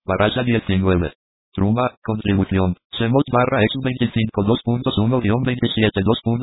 Parasha 19. Truma, contribución, Semot barra Ex 25 2.1-27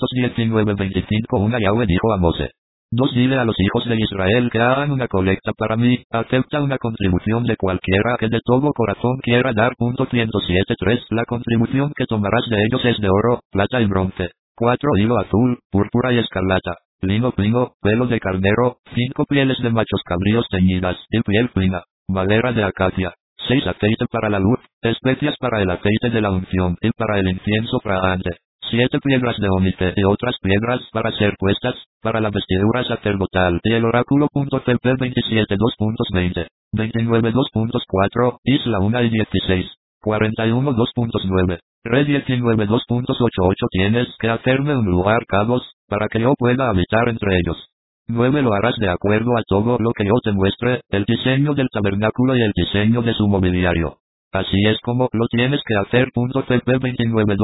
2.19 Una Yahweh dijo a Mose. Dile a los hijos de Israel que hagan una colecta para mí, acepta una contribución de cualquiera que de todo corazón quiera dar. 107.3 La contribución que tomarás de ellos es de oro, plata y bronce, 4 hilo azul, púrpura y escarlata, lino fino, pelo de carnero, 5 pieles de machos cabríos teñidas, y piel fina, madera de acacia, 6 aceite para la luz, especias para el aceite de la unción y para el incienso fragante, 7 piedras de ónice y otras piedras para ser puestas, para la vestidura sacerdotal y el oráculo. CP 27 2.20, 29 2.4, Isla 1 y 16, 41 2.9, Red 19 2.88 Tienes que hacerme un lugar cabos, para que yo pueda habitar entre ellos. 9 Lo harás de acuerdo a todo lo que yo te muestre, el diseño del tabernáculo y el diseño de su mobiliario. Así es como lo tienes que hacer. CP 29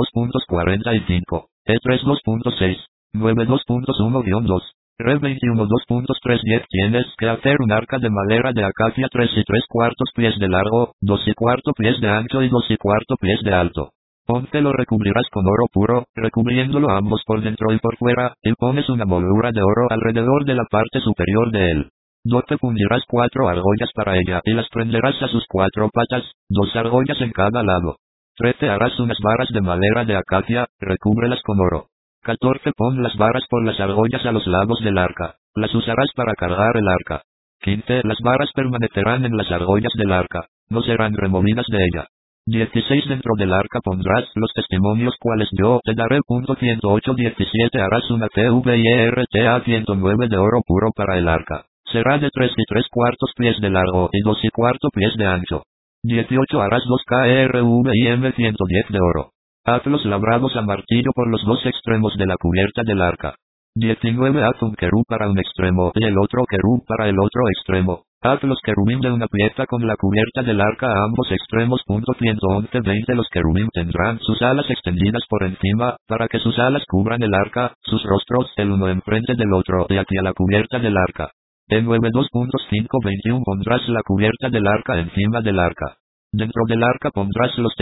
2.45, E3 2.6, 9 2.1-2, Red 21 2.3 10 Tienes que hacer un arca de madera de acacia 3 y 3/4 pies de largo, 2 y 1/4 pies de ancho y 2 y 1/4 pies de alto. 11 Lo recubrirás con oro puro, recubriéndolo ambos por dentro y por fuera, y pones una moldura de oro alrededor de la parte superior de él. 12 Fundirás 4 argollas para ella y las prenderás a sus 4 patas, 2 argollas en cada lado. 13 Harás unas varas de madera de acacia, recúbrelas con oro. 14 Pon las varas por las argollas a los lados del arca, las usarás para cargar el arca. 15 Las varas permanecerán en las argollas del arca, no serán removidas de ella. 16 Dentro del arca pondrás los testimonios cuales yo te daré. 108 17 Harás una CVIRTA 109 de oro puro para el arca. Será de 3 y 3/4 pies de largo y 2 y 1/4 pies de ancho. 18 Harás 2 KRVIM 110 de oro. Hazlos labrados a martillo por los dos extremos de la cubierta del arca. 19 Haz un querub para un extremo y el otro querub para el otro extremo. Haz los querubín de una pieza con la cubierta del arca a ambos extremos. 111 20 Los querubín tendrán sus alas extendidas por encima, para que sus alas cubran el arca, sus rostros el uno enfrente del otro y hacia la cubierta del arca. En 9.2.5-21 Pondrás la cubierta del arca encima del arca. Dentro del arca pondrás los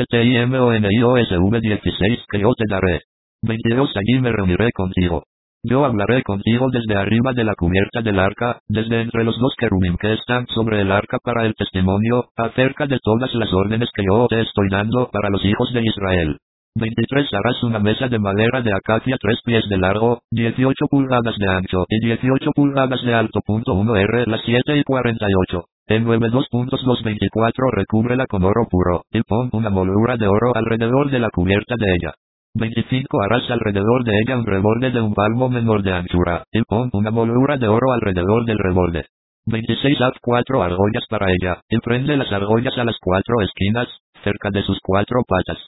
TESTIMONIOSV 16 que yo te daré. 22 Allí me reuniré contigo. Yo hablaré contigo desde arriba de la cubierta del arca, desde entre los dos querubín que están sobre el arca para el testimonio, acerca de todas las órdenes que yo te estoy dando para los hijos de Israel. 23 Harás una mesa de madera de acacia 3 pies de largo, 18 pulgadas de ancho y 18 pulgadas de alto. 1 R las 7 y 48. En 9.2.24 Recúbrela con oro puro, y pon una moldura de oro alrededor de la cubierta de ella. 25 Harás alrededor de ella un reborde de un palmo menor de anchura, y pon una moldura de oro alrededor del reborde. 26 Haz 4 argollas para ella, y prende las argollas a las 4 esquinas, cerca de sus 4 patas.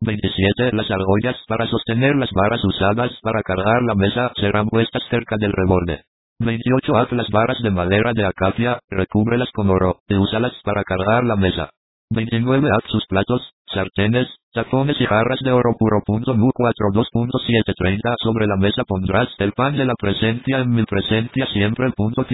27 Las argollas para sostener las varas usadas para cargar la mesa serán puestas cerca del reborde. 28 Haz las varas de madera de acacia, recúbrelas con oro, y úsalas para cargar la mesa. 29 Haz sus platos, sartenes, tazones y jarras de oro puro. Nu 4 2.730 Sobre la mesa pondrás el pan de la presencia en mi presencia siempre.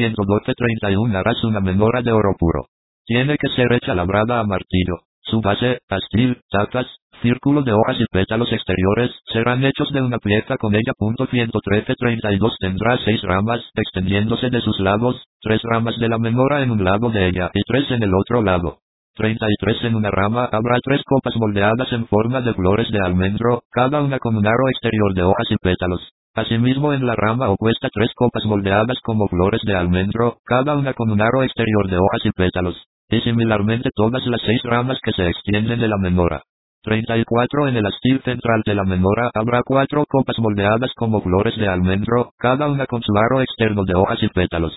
112.31 Harás una menorá de oro puro. Tiene que ser hecha labrada a martillo. Su base, astil, tacas, círculo de hojas y pétalos exteriores, serán hechos de una pieza con ella. 113.32 Tendrá 6 ramas, extendiéndose de sus lados, 3 ramas de la menorá en un lado de ella y 3 en el otro lado. 33 En una rama habrá 3 copas moldeadas en forma de flores de almendro, cada una con un aro exterior de hojas y pétalos. Asimismo en la rama opuesta 3 copas moldeadas como flores de almendro, cada una con un aro exterior de hojas y pétalos. Y similarmente todas las 6 ramas que se extienden de la menorá. 34 En el astil central de la menorá habrá 4 copas moldeadas como flores de almendro, cada una con su aro externo de hojas y pétalos.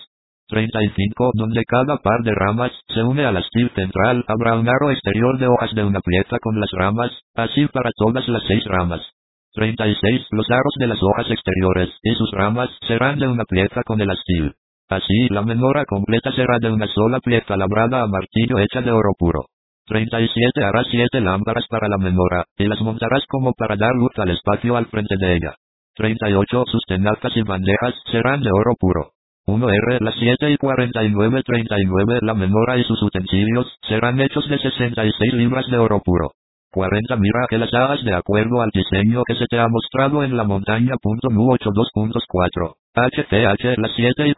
35 Donde cada par de ramas se une al astil central habrá un aro exterior de hojas de una pieza con las ramas, así para todas las 6 ramas. 36 Los aros de las hojas exteriores y sus ramas serán de una pieza con el astil. Así la menorá completa será de una sola pieza labrada a martillo hecha de oro puro. 37 Harás 7 lámparas para la menorá, y las montarás como para dar luz al espacio al frente de ella. 38 Sus tenazas y bandejas serán de oro puro. 1R. Las 7:49:39 la menorá y sus utensilios serán hechos de 66 libras de oro puro. 40. Mira que las hagas de acuerdo al diseño que se te ha mostrado en la montaña. Nu 82.4. HTH. Las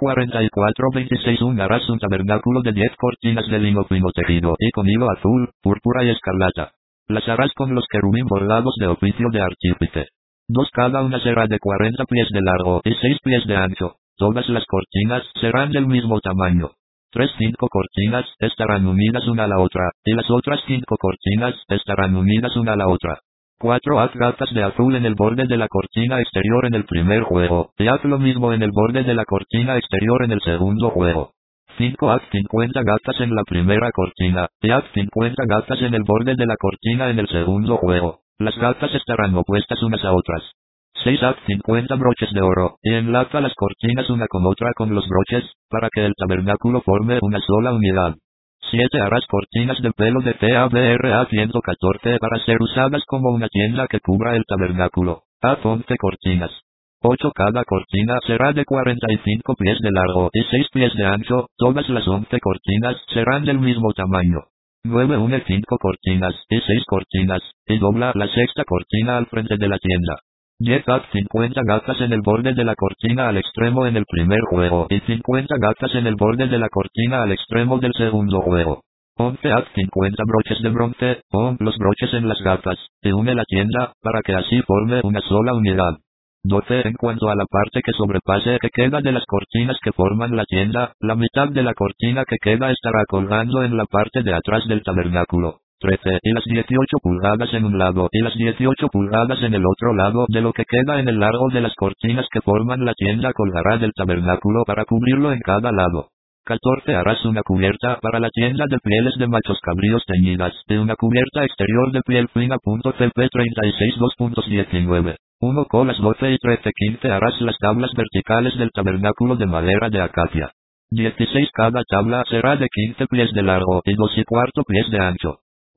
7:44:26 harás un tabernáculo de 10 cortinas de lino fino tejido y con hilo azul, púrpura y escarlata. Las harás con los querubín bordados de oficio de artífice. 2. Cada una será de 40 pies de largo y 6 pies de ancho. Todas las cortinas serán del mismo tamaño. 3. 5 cortinas estarán unidas una a la otra, y las otras 5 cortinas estarán unidas una a la otra. 4. Haz gatas de azul en el borde de la cortina exterior en el primer juego, y haz lo mismo en el borde de la cortina exterior en el segundo juego. 5. Haz 50 gatas en la primera cortina, y haz 50 gatas en el borde de la cortina en el segundo juego. Las gatas estarán opuestas unas a otras. 6. Haz 50 broches de oro, y enlaza las cortinas una con otra con los broches, para que el tabernáculo forme una sola unidad. 7. Harás cortinas de pelo de TABRA 114 para ser usadas como una tienda que cubra el tabernáculo. Haz 11 cortinas. 8. Cada cortina será de 45 pies de largo y 6 pies de ancho, todas las 11 cortinas serán del mismo tamaño. 9. Une 5 cortinas y 6 cortinas, y dobla la sexta cortina al frente de la tienda. 10. Haz 50 gatas en el borde de la cortina al extremo en el primer juego y 50 gatas en el borde de la cortina al extremo del segundo juego. 11. Haz 50 broches de bronce, pon los broches en las gatas, y une la tienda, para que así forme una sola unidad. 12. En cuanto a la parte que sobrepase que queda de las cortinas que forman la tienda, la mitad de la cortina que queda estará colgando en la parte de atrás del tabernáculo. 13. Y las 18 pulgadas en un lado y las 18 pulgadas en el otro lado de lo que queda en el largo de las cortinas que forman la tienda colgará del tabernáculo para cubrirlo en cada lado. 14. Harás una cubierta para la tienda de pieles de machos cabríos teñidas, y una cubierta exterior de piel fina. CP 36 2.19. 1. Con las 12 y 13:15 harás las tablas verticales del tabernáculo de madera de acacia. 16. Cada tabla será de 15 pies de largo y 2¼ pies de ancho.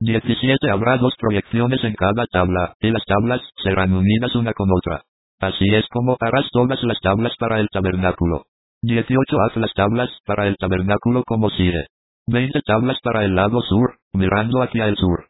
17. Habrá 2 proyecciones en cada tabla, y las tablas serán unidas una con otra. Así es como harás todas las tablas para el tabernáculo. 18. Haz las tablas para el tabernáculo como sigue. 20 tablas para el lado sur, mirando hacia el sur.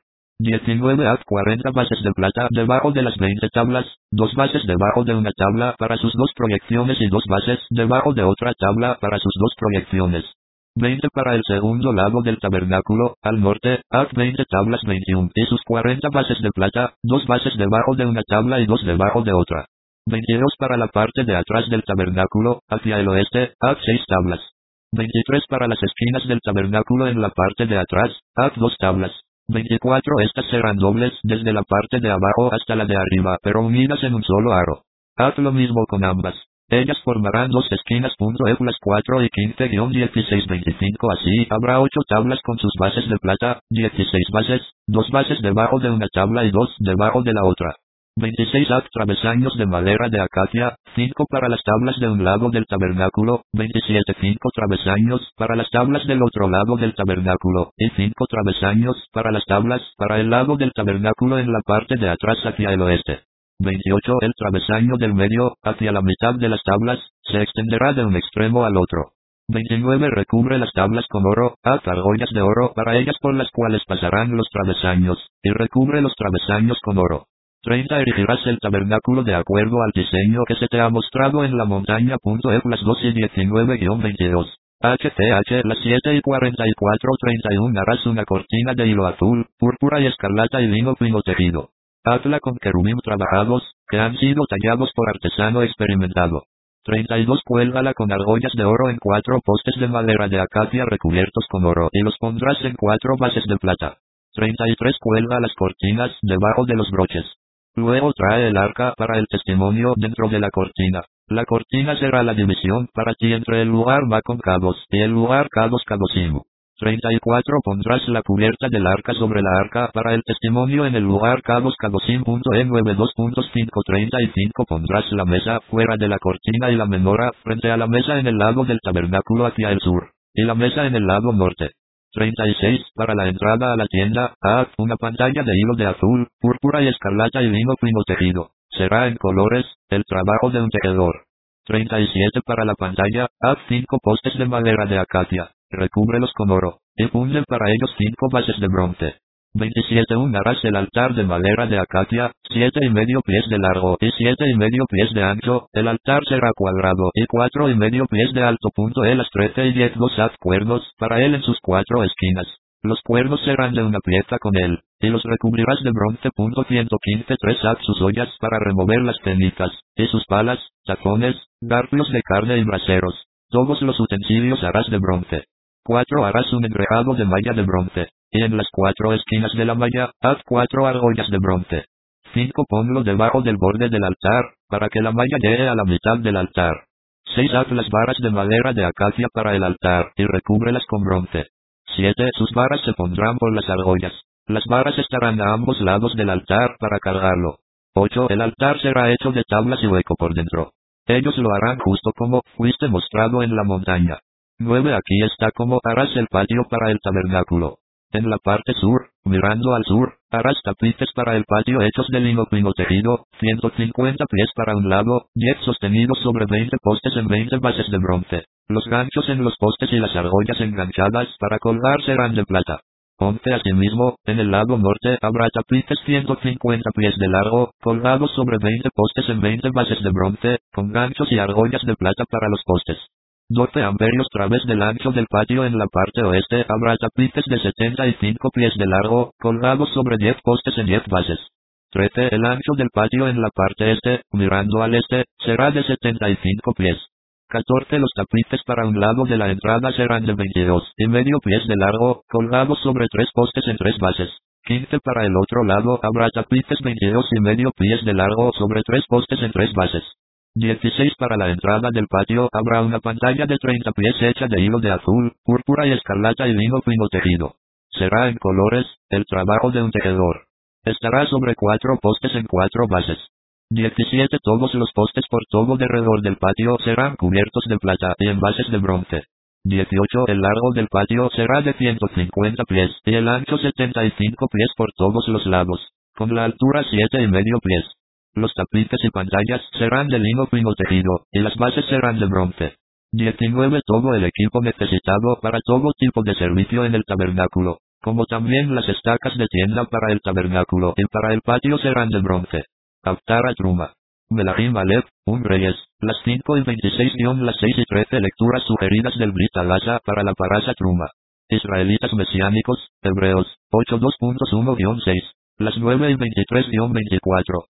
19. Haz 40 bases de plata debajo de las 20 tablas, 2 bases debajo de una tabla para sus 2 proyecciones y 2 bases debajo de otra tabla para sus 2 proyecciones. 20 para el segundo lado del tabernáculo, al norte. Haz 20 tablas 21 y sus 40 bases de plata, 2 bases debajo de una tabla y 2 debajo de otra. 22 para la parte de atrás del tabernáculo, hacia el oeste. Haz 6 tablas. 23 para las esquinas del tabernáculo en la parte de atrás. Haz 2 tablas. 24. Estas serán dobles desde la parte de abajo hasta la de arriba, pero unidas en un solo aro. Haz lo mismo con ambas. Ellas formarán 2 esquinas. Las 4 y 15-16-25. Así habrá 8 tablas con sus bases de plata, 16 bases, 2 bases debajo de una tabla y 2 debajo de la otra. 26. Haz travesaños de madera de acacia, 5 para las tablas de un lado del tabernáculo, 27. 5 travesaños para las tablas del otro lado del tabernáculo, y 5 travesaños para las tablas para el lado del tabernáculo en la parte de atrás hacia el oeste. 28. El travesaño del medio, hacia la mitad de las tablas, se extenderá de un extremo al otro. 29. Recubre las tablas con oro, haz argollas de oro para ellas por las cuales pasarán los travesaños, y recubre los travesaños con oro. 30. Erigirás el tabernáculo de acuerdo al diseño que se te ha mostrado en la montaña. Las 12 y 19-22. HTH. Las 7:44-31 harás una cortina de hilo azul, púrpura y escarlata y lino fino tejido. Hazla con querubín trabajados, que han sido tallados por artesano experimentado. 32. Cuélgala con argollas de oro en 4 postes de madera de acacia recubiertos con oro y los pondrás en 4 bases de plata. 33. Cuelga las cortinas debajo de los broches. Luego trae el arca para el testimonio dentro de la cortina. La cortina será la división para ti entre el lugar Macon Kados y el lugar Kados Kadosim. 34. Pondrás la cubierta del arca sobre la arca para el testimonio en el lugar Kados Kadosim. E92.5. 35. Pondrás la mesa fuera de la cortina y la menorá frente a la mesa en el lado del tabernáculo hacia el sur, y la mesa en el lado norte. 36. Para la entrada a la tienda, haz una pantalla de hilo de azul, púrpura y escarlata y lino fino tejido. Será en colores, el trabajo de un tejedor. 37 para la pantalla, haz 5 postes de madera de acacia, recúbrelos con oro, y funde para ellos 5 bases de bronce. 27 harás el altar de madera de acacia, 7,5 pies de largo y 7,5 pies de ancho, el altar será cuadrado y 4,5 pies de alto. Las 13 y 10 haz cuernos para él en sus 4 esquinas. Los cuernos serán de una pieza con él, y los recubrirás de bronce. 115 haz sus ollas para remover las cenizas, y sus palas, tazones, garfios de carne y braseros. Todos los utensilios harás de bronce. 4 harás un enrejado de malla de bronce, y en las 4 esquinas de la malla, haz 4 argollas de bronce. 5 ponlo debajo del borde del altar, para que la malla llegue a la mitad del altar. 6 haz las varas de madera de acacia para el altar, y recúbrelas con bronce. 7 sus varas se pondrán por las argollas. Las varas estarán a ambos lados del altar para cargarlo. 8 el altar será hecho de tablas y hueco por dentro. Ellos lo harán justo como fuiste mostrado en la montaña. 9 aquí está cómo harás el patio para el tabernáculo. En la parte sur, mirando al sur, harás tapices para el patio hechos de lino fino tejido, 150 pies para un lado, 10 sostenidos sobre 20 postes en 20 bases de bronce. Los ganchos en los postes y las argollas enganchadas para colgar serán de plata. 11 asimismo, en el lado norte habrá tapices 150 pies de largo, colgados sobre 20 postes en 20 bases de bronce, con ganchos y argollas de plata para los postes. 12 amperios través del ancho del patio en la parte oeste habrá tapices de 75 pies de largo, colgados sobre 10 postes en 10 bases. 13 el ancho del patio en la parte este, mirando al este, será de 75 pies. 14 los tapices para un lado de la entrada serán de 22,5 pies de largo, colgados sobre 3 postes en 3 bases. 15 para el otro lado habrá tapices 22,5 pies de largo sobre 3 postes en 3 bases. 16 para la entrada del patio habrá una pantalla de 30 pies hecha de hilo de azul, púrpura y escarlata y lino fino tejido. Será en colores, el trabajo de un tejedor. Estará sobre 4 postes en 4 bases. 17 todos los postes por todo derredor del patio serán cubiertos de plata y en bases de bronce. 18 el largo del patio será de 150 pies y el ancho 75 pies por todos los lados, con la altura 7,5 pies. Los tapices y pantallas serán de lino fino tejido, y las bases serán de bronce. 19 todo el equipo necesitado para todo tipo de servicio en el tabernáculo, como también las estacas de tienda para el tabernáculo y para el patio serán de bronce. Haftarah Truma. Melahim Aleph, Reyes, las 5 y 26- las 6 y 13 lecturas sugeridas del Brit Alasha para la Parasha Truma. Israelitas mesiánicos, Hebreos, 8.2.1-6, las 9 y 23-24.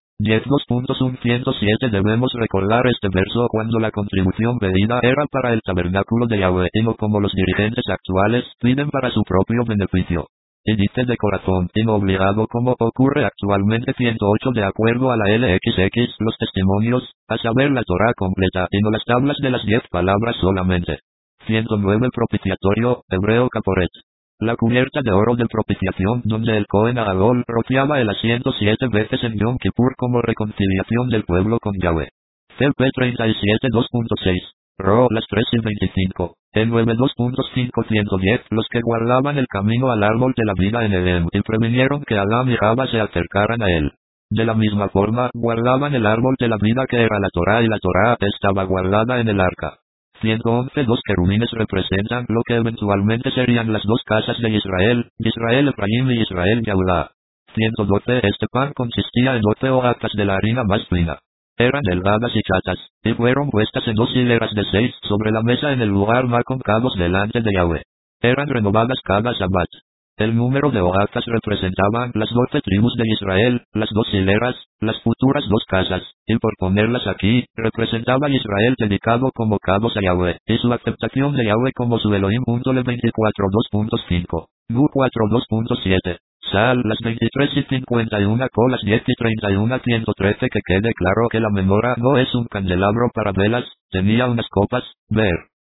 10.2.107 Debemos recordar este verso cuando la contribución pedida era para el tabernáculo de Yahweh y no como los dirigentes actuales piden para su propio beneficio. Y dice de corazón y no obligado como ocurre actualmente. 108 De acuerdo a la LXX los testimonios, a saber la Torá completa y no las tablas de las 10 palabras solamente. 109 Propiciatorio, Hebreo Caporet. La cubierta de oro de propiciación donde el Cohen Aarón rociaba el asiento 7 veces en Yom Kippur como reconciliación del pueblo con Yahweh. CP 37.2.6. Ro las 3 y 25. E9 2.510 Los que guardaban el camino al árbol de la vida en Edén y previnieron que Adán y Java se acercaran a él. De la misma forma, guardaban el árbol de la vida que era la Torá y la Torá estaba guardada en el arca. 111 Dos querubines representan lo que eventualmente serían las dos casas de Israel, Israel Efraín y Israel Yahudá. 112 Este pan consistía en 12 hojas de la harina más fina. Eran delgadas y chatas, y fueron puestas en 2 hileras de 6 sobre la mesa en el lugar más concados delante de Yahweh. Eran renovadas cada Shabbat. El número de hojas representaban las 12 tribus de Israel, las 2 hileras, las futuras 2 casas, y por ponerlas aquí, representaba Israel dedicado como cabos a Yahweh, y su aceptación de Yahweh como su Elohim. Le 24 2.5, Nu 4 2.7. Sal las 23 y 51 con las 10 y 31 113 Que quede claro que la menorá no es un candelabro para velas, tenía unas copas, ver.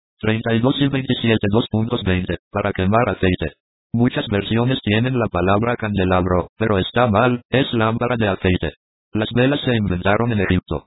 32 y 27 2.20, para quemar aceite. Muchas versiones tienen la palabra candelabro, pero está mal, es lámpara de aceite. Las velas se inventaron en Egipto.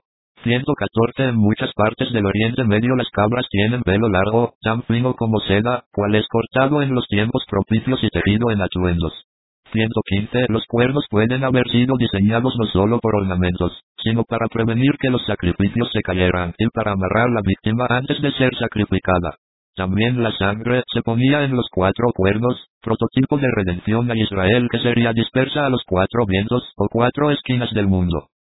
114 En muchas partes del Oriente Medio las cabras tienen pelo largo, tan fino como seda, cual es cortado en los tiempos propicios y tejido en atuendos. 115. Los cuernos pueden haber sido diseñados no solo por ornamentos, sino para prevenir que los sacrificios se cayeran y para amarrar la víctima antes de ser sacrificada. También la sangre se ponía en los 4 cuernos, prototipo de redención a Israel que sería dispersa a los 4 vientos o 4 esquinas del mundo.